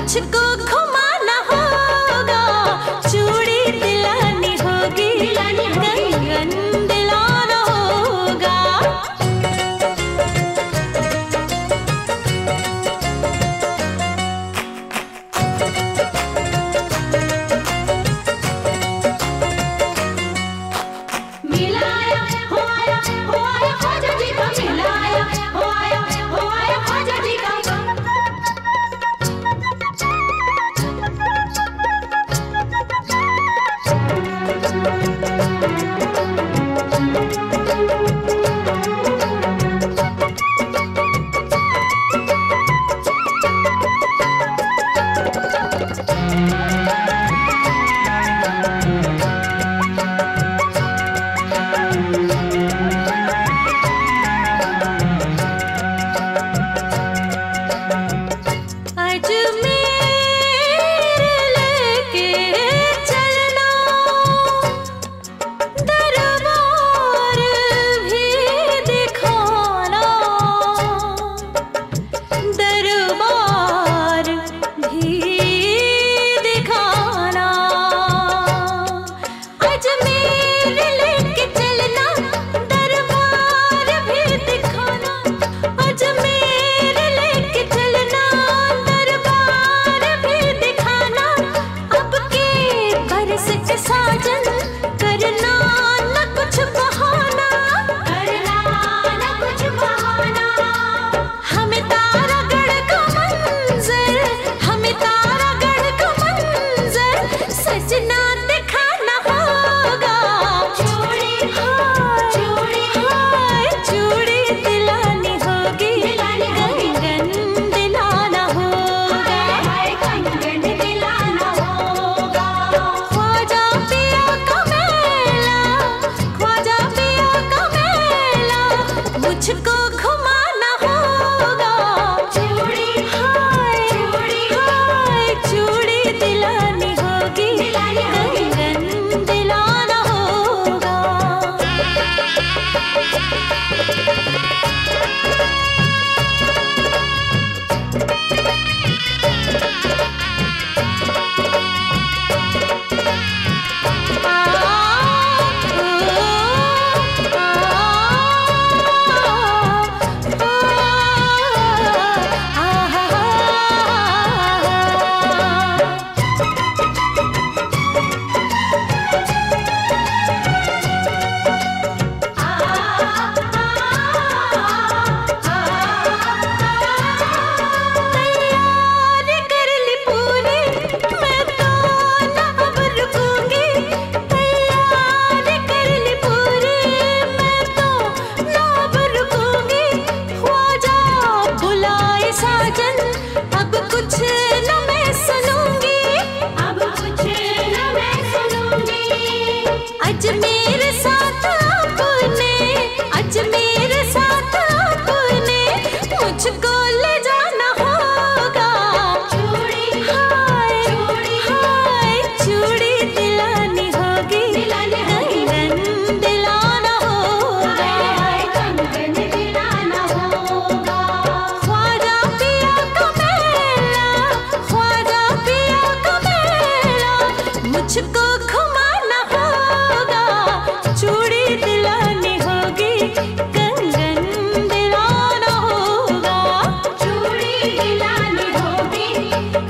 मुझको घुमाना होगा, चूड़ी दिलानी होगी, कंगन दिलाना होगा। मिलाया हो आया ख्वाजा जी का, मिलाया हो आया ख्वाजा जी का। मुझको घुमाना होगा, चूड़ी चूड़ी दिलानी होगी, कंगन दिलाना होगा। अजमेर साथ आपने, अजमेर साथ आपने मुझको ले जाना होगा, चूड़ी चूड़ी दिलानी होगी, कंगन दिलाना होगा, कंगन दिलाना होगा। ख्वाजा पिया का मेला, ख्वाजा पिया का मेला, मुझको घुमाना होगा, चूड़ी दिलानी होगी, कंगन दिलाना होगा, चूड़ी दिलानी होगी।